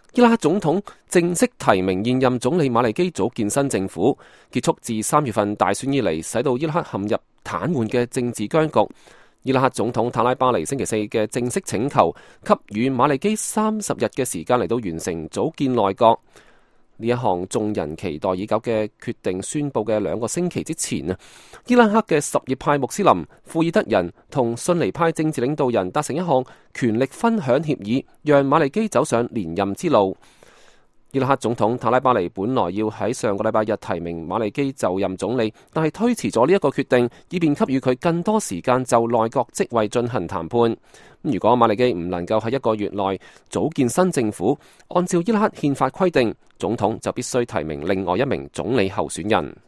伊拉克總統正式提名現任總理馬利基組建新政府，結束自3月份大選以嚟使到伊拉克陷入癱瘓嘅政治僵局。伊拉克總統塔拉巴尼星期四嘅正式請求，給予馬利基30日嘅時間嚟到完成組建內閣。呢一項眾人期待已久嘅決定宣佈嘅2個星期之前啊，伊拉克嘅什葉派穆斯林、庫爾德人同遜尼派政治領導人達成一項權力分享協議，讓馬利基走上連任之路。伊拉克總統塔拉巴尼本來要喺上個禮拜日提名馬利基就任總理，但係推遲咗呢一個決定，以便給予佢更多時間就內閣職位進行談判。如果馬利基唔能夠喺1個月內組建新政府，按照伊拉克憲法規定，總統就必須提名另外一名總理候選人。